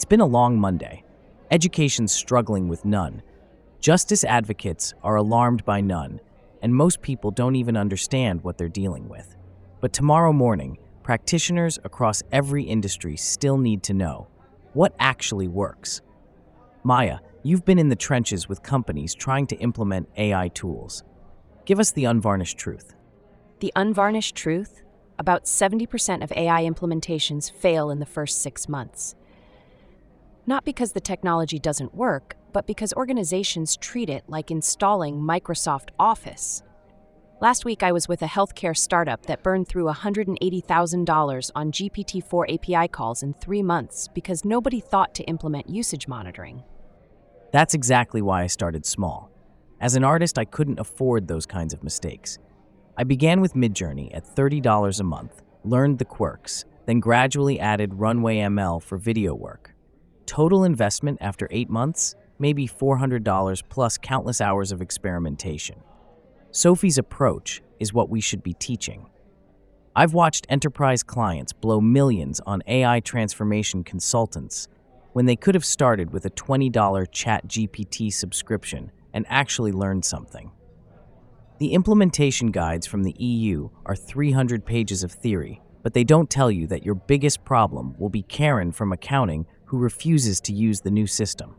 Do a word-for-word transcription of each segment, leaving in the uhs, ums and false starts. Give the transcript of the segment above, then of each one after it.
It's been a long Monday. Education's struggling with none. Justice advocates are alarmed by none, and most people don't even understand what they're dealing with. But tomorrow morning, practitioners across every industry still need to know what actually works. Maya, you've been in the trenches with companies trying to implement A I tools. Give us the unvarnished truth. The unvarnished truth? About seventy percent of A I implementations fail in the first six months. Not because the technology doesn't work, but because organizations treat it like installing Microsoft Office. Last week, I was with a healthcare startup that burned through one hundred eighty thousand dollars on G P T four A P I calls in three months because nobody thought to implement usage monitoring. That's exactly why I started small. As an artist, I couldn't afford those kinds of mistakes. I began with Midjourney at thirty dollars a month, learned the quirks, then gradually added Runway M L for video work. Total investment after eight months, maybe four hundred dollars plus countless hours of experimentation. Sophie's approach is what we should be teaching. I've watched enterprise clients blow millions on A I transformation consultants when they could have started with a twenty dollars ChatGPT subscription and actually learned something. The implementation guides from the E U are three hundred pages of theory, but they don't tell you that your biggest problem will be Karen from accounting who refuses to use the new system.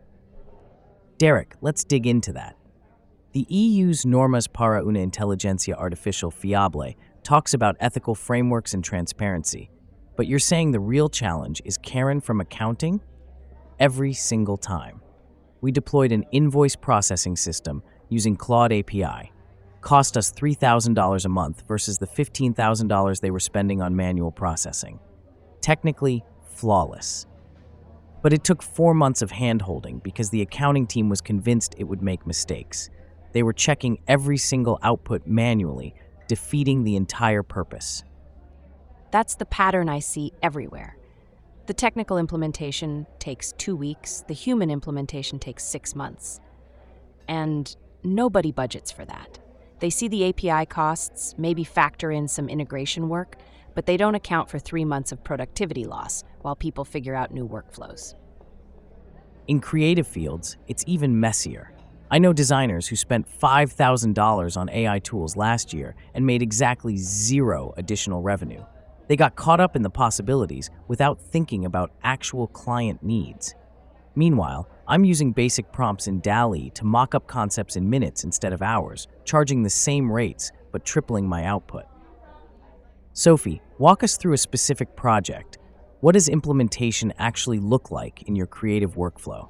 Derek, let's dig into that. The E U's Normas para una Inteligencia Artificial Fiable talks about ethical frameworks and transparency, but you're saying the real challenge is Karen from accounting? Every single time. We deployed an invoice processing system using Claude A P I. Cost us three thousand dollars a month versus the fifteen thousand dollars they were spending on manual processing. Technically, flawless. But it took four months of hand-holding because the accounting team was convinced it would make mistakes. They were checking every single output manually, defeating the entire purpose. That's the pattern I see everywhere. The technical implementation takes two weeks, the human implementation takes six months. And nobody budgets for that. They see the A P I costs, maybe factor in some integration work, but they don't account for three months of productivity loss while people figure out new workflows. In creative fields, it's even messier. I know designers who spent five thousand dollars on A I tools last year and made exactly zero additional revenue. They got caught up in the possibilities without thinking about actual client needs. Meanwhile, I'm using basic prompts in DALL-E to mock up concepts in minutes instead of hours, charging the same rates but tripling my output. Sophie, walk us through a specific project. What does implementation actually look like in your creative workflow?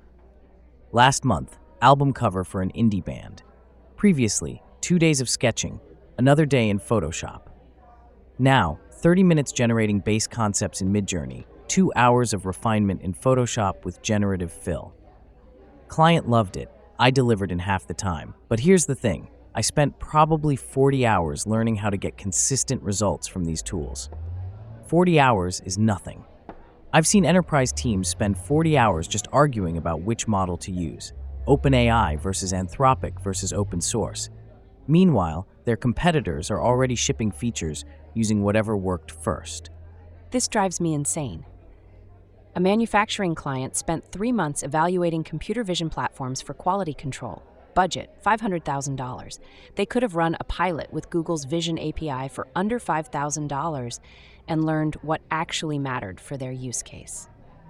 Last month, album cover for an indie band. Previously, two days of sketching, another day in Photoshop. Now, thirty minutes generating base concepts in Midjourney, two hours of refinement in Photoshop with generative fill. Client loved it. I delivered in half the time. But here's the thing. I spent probably forty hours learning how to get consistent results from these tools. forty hours is nothing. I've seen enterprise teams spend forty hours just arguing about which model to use. OpenAI versus Anthropic versus open source. Meanwhile, their competitors are already shipping features using whatever worked first. This drives me insane. A manufacturing client spent three months evaluating computer vision platforms for quality control. Budget, five hundred thousand dollars. They could have run a pilot with Google's Vision A P I for under five thousand dollars and learned what actually mattered for their use case.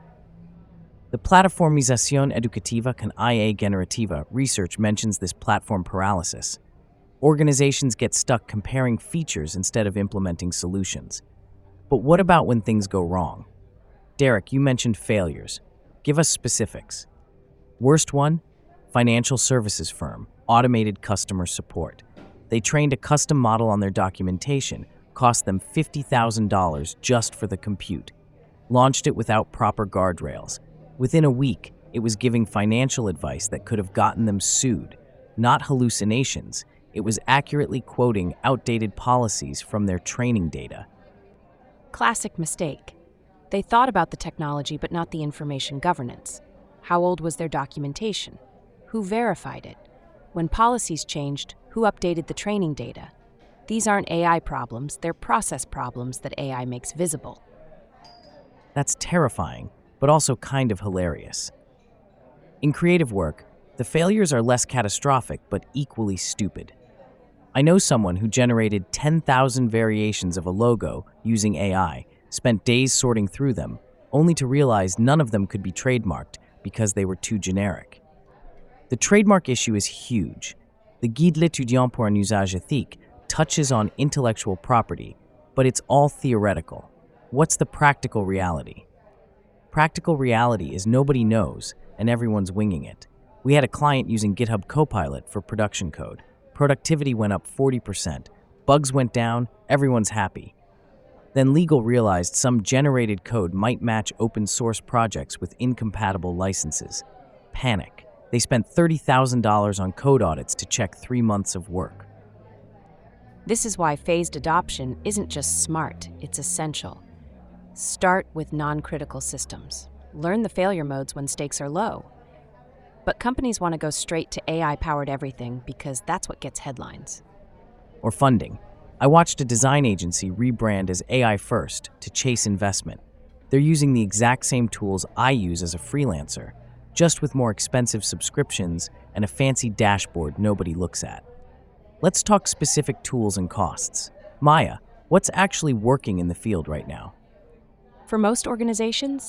The Plataformización Educativa con I A Generativa research mentions this platform paralysis. Organizations get stuck comparing features instead of implementing solutions. But what about when things go wrong? Derek, you mentioned failures. Give us specifics. Worst one? Financial services firm, automated customer support. They trained a custom model on their documentation, cost them fifty thousand dollars just for the compute. Launched it without proper guardrails. Within a week, it was giving financial advice that could have gotten them sued. Not hallucinations, it was accurately quoting outdated policies from their training data. Classic mistake. They thought about the technology but not the information governance. How old was their documentation? Who verified it? When policies changed, who updated the training data? These aren't A I problems, they're process problems that A I makes visible. That's terrifying. but also kind of hilarious. In creative work, the failures are less catastrophic but equally stupid. I know someone who generated ten thousand variations of a logo using A I, spent days sorting through them, only to realize none of them could be trademarked because they were too generic. The trademark issue is huge. The Guide l'étudiant pour un usage éthique touches on intellectual property, but it's all theoretical. What's the practical reality? Practical reality is nobody knows, and everyone's winging it. We had a client using GitHub Copilot for production code. Productivity went up forty percent. Bugs went down, everyone's happy. Then legal realized some generated code might match open source projects with incompatible licenses. Panic. They spent thirty thousand dollars on code audits to check three months of work. This is why phased adoption isn't just smart, it's essential. Start with non-critical systems. Learn the failure modes when stakes are low. But companies want to go straight to A I-powered everything because that's what gets headlines. Or funding. I watched a design agency rebrand as A I First to chase investment. They're using the exact same tools I use as a freelancer, just with more expensive subscriptions and a fancy dashboard nobody looks at. Let's talk specific tools and costs. Maya, what's actually working in the field right now? For most organizations,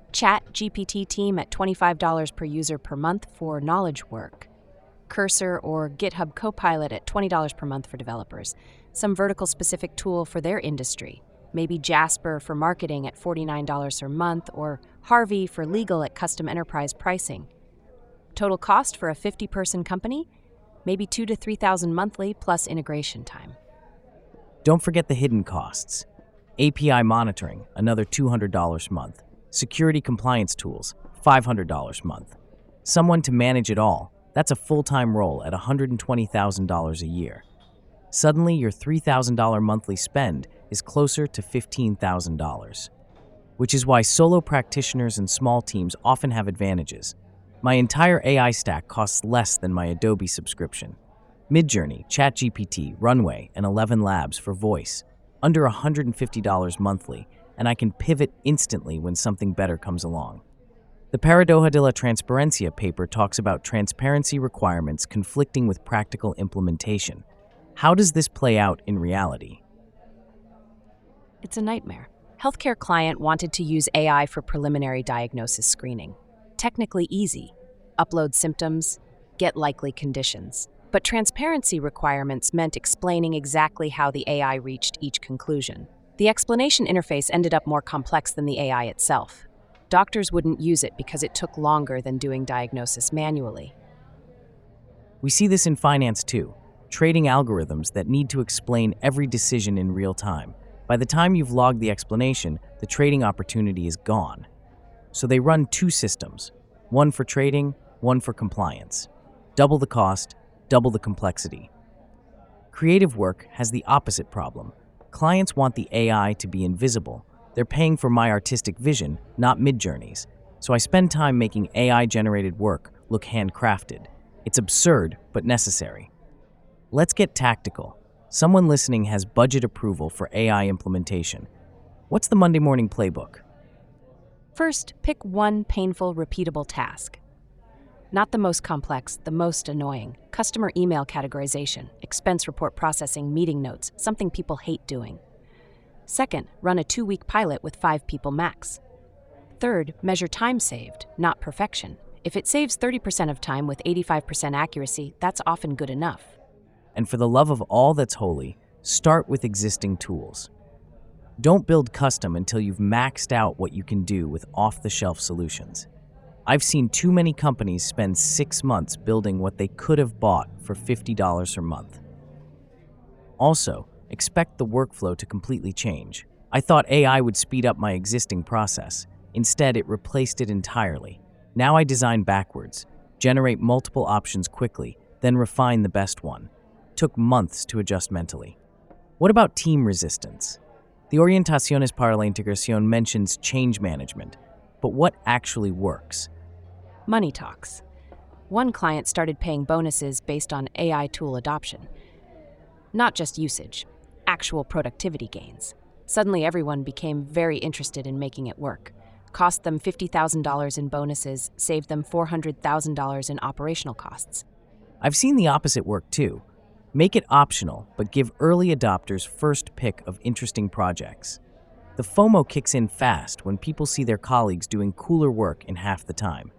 ChatGPT Team at twenty-five dollars per user per month for knowledge work. Cursor or GitHub Copilot at twenty dollars per month for developers. Some vertical-specific tool for their industry. Maybe Jasper for marketing at forty-nine dollars per month, or Harvey for legal at custom enterprise pricing. Total cost for a fifty-person company? Maybe two thousand to three thousand monthly plus integration time. Don't forget the hidden costs. A P I monitoring, another two hundred dollars a month. Security compliance tools, five hundred dollars a month. Someone to manage it all, that's a full-time role at one hundred twenty thousand dollars a year. Suddenly, your three thousand dollars monthly spend is closer to fifteen thousand dollars. Which is why solo practitioners and small teams often have advantages. My entire A I stack costs less than my Adobe subscription. Midjourney, ChatGPT, Runway, and Eleven Labs for voice, under one hundred fifty dollars monthly, and I can pivot instantly when something better comes along. The Paradoja de la Transparencia paper talks about transparency requirements conflicting with practical implementation. How does this play out in reality? It's a nightmare. Healthcare client wanted to use A I for preliminary diagnosis screening. Technically easy. Upload symptoms, get likely conditions. But transparency requirements meant explaining exactly how the A I reached each conclusion. The explanation interface ended up more complex than the A I itself. Doctors wouldn't use it because it took longer than doing diagnosis manually. We see this in finance too. Trading algorithms that need to explain every decision in real time. By the time you've logged the explanation, the trading opportunity is gone. So they run two systems, one for trading, one for compliance. Double the cost, double the complexity. Creative work has the opposite problem. Clients want the A I to be invisible. They're paying for my artistic vision, not Midjourney's. So I spend time making A I-generated work look handcrafted. It's absurd, but necessary. Let's get tactical. Someone listening has budget approval for A I implementation. What's the Monday morning playbook? First, pick one painful, repeatable task. Not the most complex, the most annoying. Customer email categorization, expense report processing, meeting notes, something people hate doing. Second, run a two-week pilot with five people max. Third, measure time saved, not perfection. If it saves thirty percent of time with eighty-five percent accuracy, that's often good enough. And for the love of all that's holy, start with existing tools. Don't build custom until you've maxed out what you can do with off-the-shelf solutions. I've seen too many companies spend six months building what they could have bought for fifty dollars a month. Also, expect the workflow to completely change. I thought A I would speed up my existing process. Instead, it replaced it entirely. Now I design backwards, generate multiple options quickly, then refine the best one. Took months to adjust mentally. What about team resistance? The Orientaciones para la Integración mentions change management, but what actually works? Money talks. One client started paying bonuses based on A I tool adoption. Not just usage, actual productivity gains. Suddenly everyone became very interested in making it work. cost them fifty thousand dollars in bonuses, saved them four hundred thousand dollars in operational costs. I've seen the opposite work too. Make it optional, but give early adopters first pick of interesting projects. The FOMO kicks in fast when people see their colleagues doing cooler work in half the time.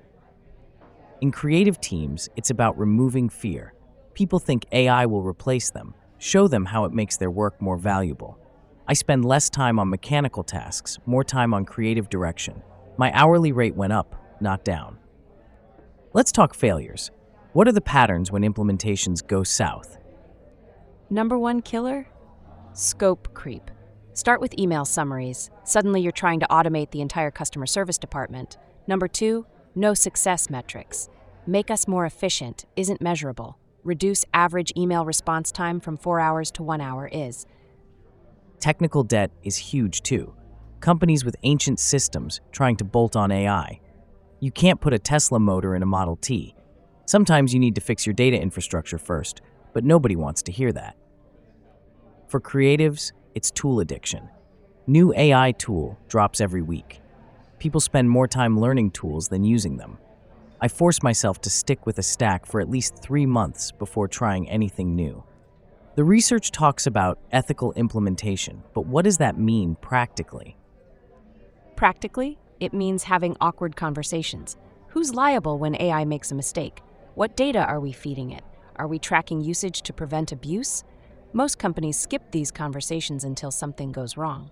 In creative teams, it's about removing fear. People think A I will replace them. Show them how it makes their work more valuable. I spend less time on mechanical tasks, more time on creative direction. My hourly rate went up, not down. Let's talk failures. What are the patterns when implementations go south? Number one killer? Scope creep. Start with email summaries. Suddenly you're trying to automate the entire customer service department. Number two, no success metrics. Make us more efficient isn't measurable. Reduce average email response time from four hours to one hour is. Technical debt is huge too. Companies with ancient systems trying to bolt on A I. You can't put a Tesla motor in a Model T. Sometimes you need to fix your data infrastructure first, but nobody wants to hear that. For creatives, it's tool addiction. New A I tool drops every week. People spend more time learning tools than using them. I force myself to stick with a stack for at least three months before trying anything new. The research talks about ethical implementation, but what does that mean practically? Practically, it means having awkward conversations. Who's liable when A I makes a mistake? What data are we feeding it? Are we tracking usage to prevent abuse? Most companies skip these conversations until something goes wrong.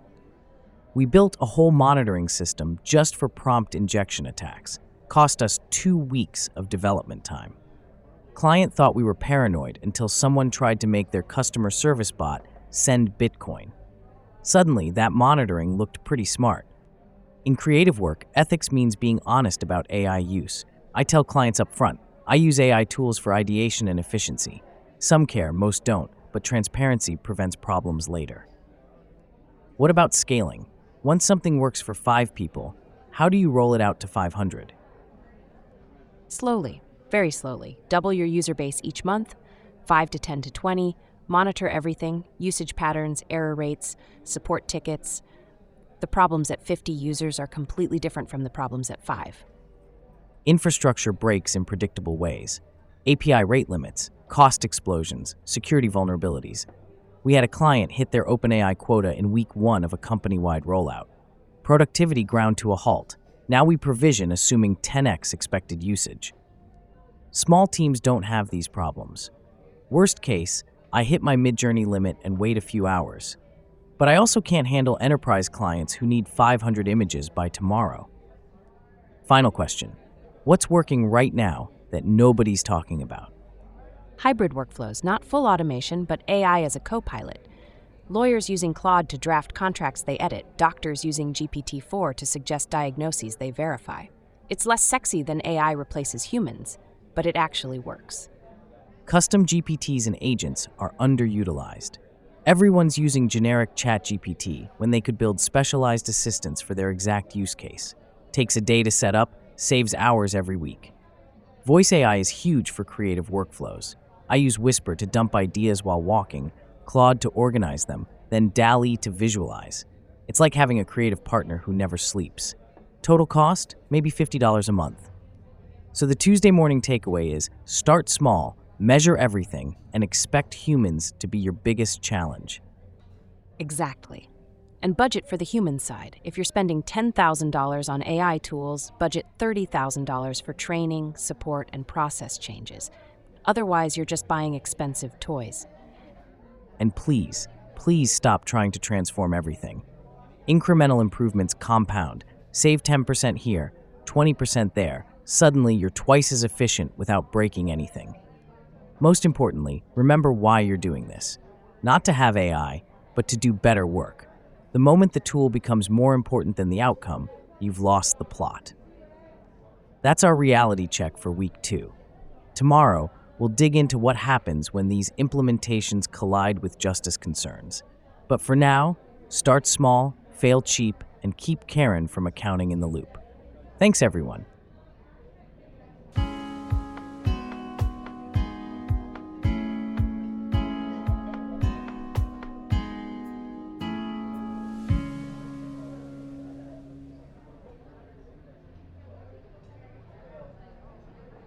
We built a whole monitoring system just for prompt injection attacks. Cost us two weeks of development time. Client thought we were paranoid until someone tried to make their customer service bot send Bitcoin. Suddenly, that monitoring looked pretty smart. In creative work, ethics means being honest about A I use. I tell clients up front, I use A I tools for ideation and efficiency. Some care, most don't, but transparency prevents problems later. What about scaling? Once something works for five people, how do you roll it out to five hundred? Slowly, very slowly. Double your user base each month, five to ten to twenty. Monitor everything, usage patterns, error rates, support tickets. The problems at fifty users are completely different from the problems at five. Infrastructure breaks in predictable ways. A P I rate limits, cost explosions, security vulnerabilities. We had a client hit their OpenAI quota in week one of a company-wide rollout. Productivity ground to a halt. Now we provision assuming ten x expected usage. Small teams don't have these problems. Worst case, I hit my Midjourney limit and wait a few hours. But I also can't handle enterprise clients who need five hundred images by tomorrow. Final question. What's working right now that nobody's talking about? Hybrid workflows, not full automation, but A I as a co-pilot. Lawyers using Claude to draft contracts they edit, doctors using G P T four to suggest diagnoses they verify. It's less sexy than A I replaces humans, but it actually works. Custom G P Ts and agents are underutilized. Everyone's using generic ChatGPT when they could build specialized assistants for their exact use case. Takes a day to set up, saves hours every week. Voice A I is huge for creative workflows. I use Whisper to dump ideas while walking, Claude to organize them, then DALL-E to visualize. It's like having a creative partner who never sleeps. Total cost? Maybe fifty dollars a month. So the Tuesday morning takeaway is start small, measure everything, and expect humans to be your biggest challenge. Exactly. And budget for the human side. If you're spending ten thousand dollars on A I tools, budget thirty thousand dollars for training, support, and process changes. Otherwise, you're just buying expensive toys. And please, please stop trying to transform everything. Incremental improvements compound. Save ten percent here, twenty percent there. Suddenly, you're twice as efficient without breaking anything. Most importantly, remember why you're doing this. Not to have A I, but to do better work. The moment the tool becomes more important than the outcome, you've lost the plot. That's our reality check for week two. Tomorrow, we'll dig into what happens when these implementations collide with justice concerns. But for now, start small, fail cheap, and keep Karen from accounting in the loop. Thanks, everyone.